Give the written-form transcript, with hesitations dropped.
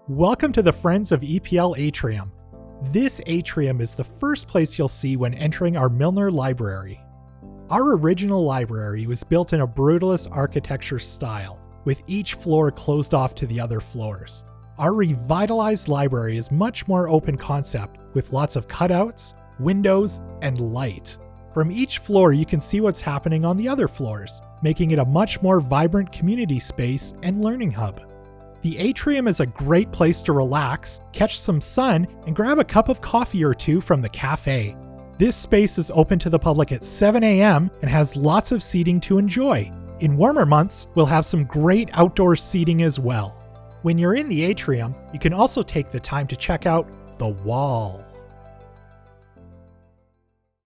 Welcome to the Friends of EPL Atrium. This atrium is the first place you'll see when entering our Milner Library. Our original library was built in a brutalist architecture style, with each floor closed off to the other floors. Our revitalized library is much more open concept, with lots of cutouts, windows, and light. From each floor you can see what's happening on the other floors, making it a much more vibrant community space and learning hub. The atrium is a great place to relax, catch some sun, and grab a cup of coffee or two from the cafe. This space is open to the public at 7 a.m. and has lots of seating to enjoy. In warmer months, we'll have some great outdoor seating as well. When you're in the atrium, you can also take the time to check out the wall.